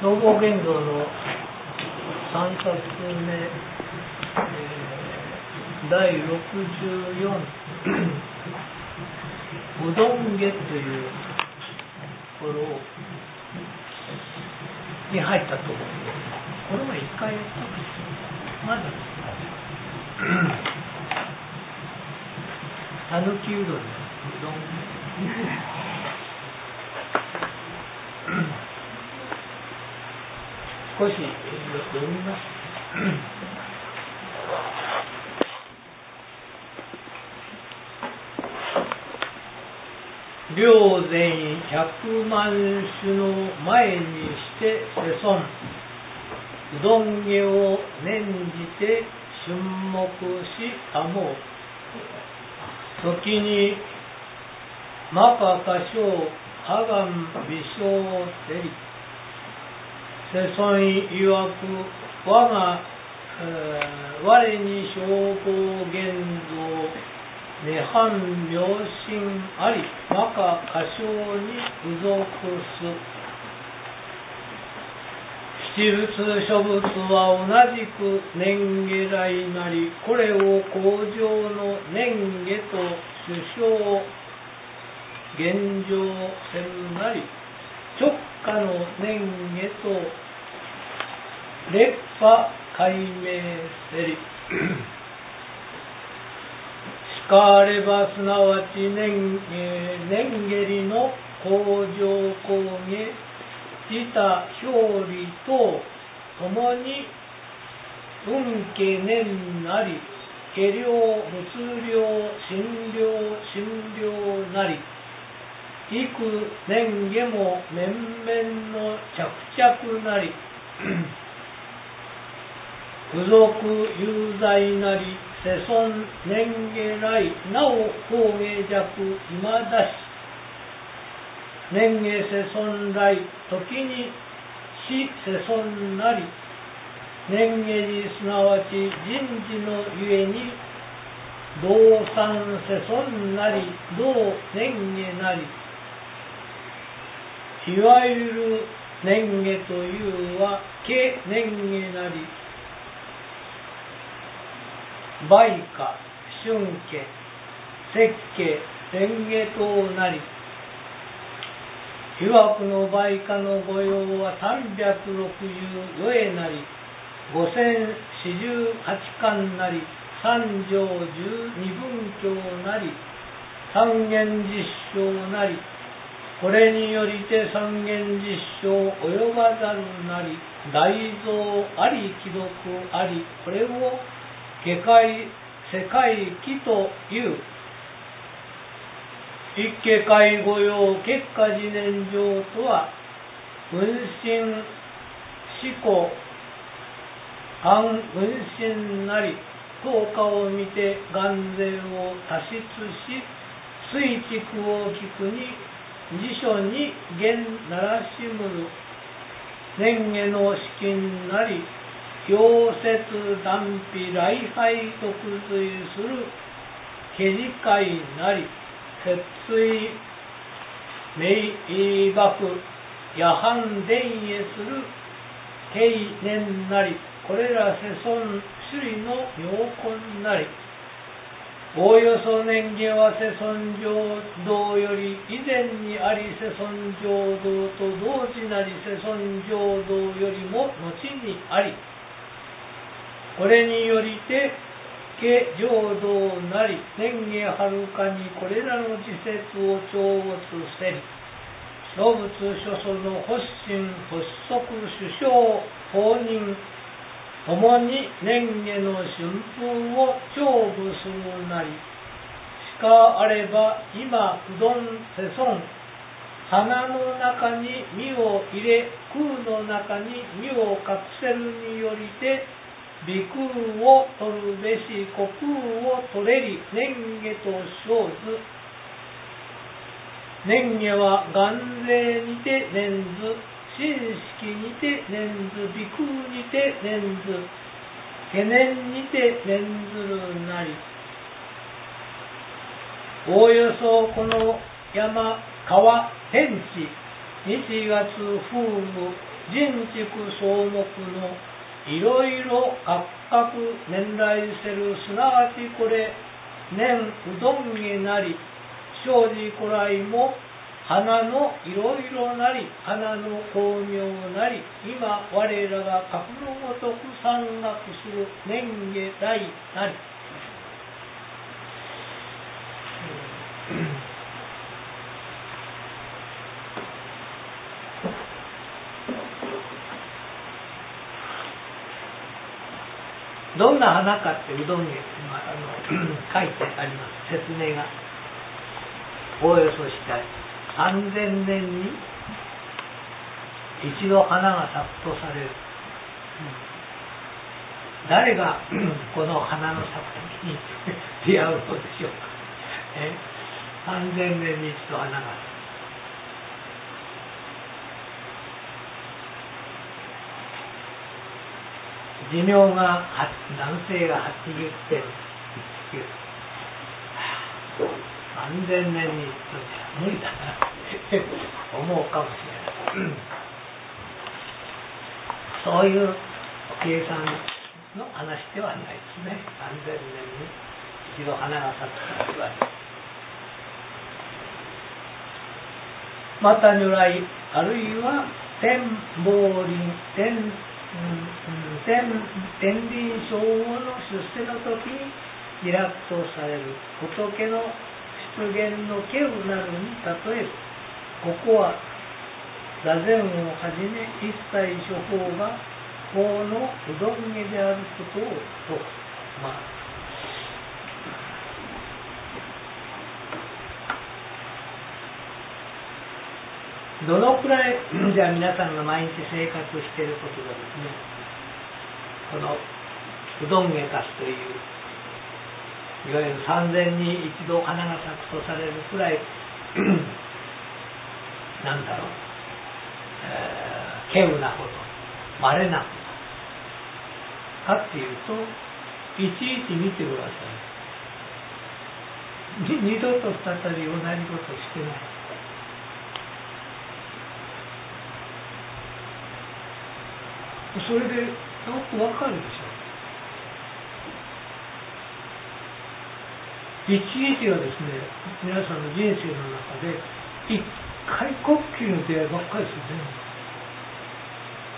農房現像の3冊目、第64うどん下というところに入ったと思うんです。これも1回やったんですまだたぬきうどんのうどん少し読みます。両前100万種の前にして世尊、うどん下を念じて春目しあもう。時に摩訶歌唱阿願微笑せり。世尊曰く我が、我に称号現像涅槃妙心あり摩訶歌唱に付属す。七仏諸仏は同じく念下来なり、これを向上の念下と主称現状せんなり、直下の念下と烈波解明せり。しかればすなわち念下りの向上公下自他表裏等ともに運家念なり、下量物量心量なり、幾念下も面々の着々なり、付属有罪なり、世尊念下来なお法下弱今だし、念下世尊来時に死世尊なり、念下にすなわち人事のゆえに同参世尊なり同念下なり、いわゆる念下というは化念下なり、売価春家節家蓮下等なり、被爆の売価の御用は364絵なり、5048巻なり、三条12分教なり、三元実証なり、これによりて三元実証及ばざるなり、大蔵あり貴族あり、これを世界記という。一家会御用結果自念上とは、分身思考暗分身なり、等価を見て眼前を多出し、水畜を聞くに辞書に言ならしむる。念下の資金なり、溶接断皮礼拝特随する下自会なり、節水明幕夜半伝へする経年なり、これら世尊首里の妙根なり、おおよそ念下は世尊浄土より以前にあり、世尊浄土と同時なり、世尊浄土よりも後にあり、これによりて下浄土なり、念下はるかにこれらの自説を調没せり。諸仏諸祖の発心発足主将法人ともに念下の春風を長舞するなり。しかあれば今うどん世尊、鼻の中に身を入れ、空の中に身を隠せるによりて、鼻空を取るべし虚空を取れり念下と称ず。念下は眼霊にて念ず、心識にて念ず、鼻空にて念ず、懸念にて念ずるなり。おおよそこの山、川、天地、日月風雨、 人畜草木のいろいろ各々年来せる、すなわちこれ年うどんげなり、生じこらいも花のいろいろなり、花の光明なり、今我らが格のごとく山岳する年下大なり。どんな花かってうどんげ、書いてあります。説明がおおよそしたい。3000年に一度花が咲くとされる。誰がこの花の咲く時に出会うのでしょうか。3000年に一度花が咲く。寿命が男性が80.9、3000年に一度じゃ無理だな思うかもしれない。そういう計算の話ではないですね。3000年に一度花が咲くと言われる。また如来、あるいは天宝輪、天輪正午の出世の時に開くとされる仏の出現の稀有なるに例える。ここは座禅をはじめ一切諸法が法のうどんげであることを説く。どのくらいじゃあ皆さんが毎日生活していることがですね、このうどんげかすといういわゆる3000に一度花が咲くとされるくらいなんだろう、稀有なこと、稀なことかっていうと、いちいち見てください。二度と再び同じことしてない。それでよくわかるでしょう。いちいちはですね、皆さんの人生の中で一回こっきりの出会いばっかりですよね。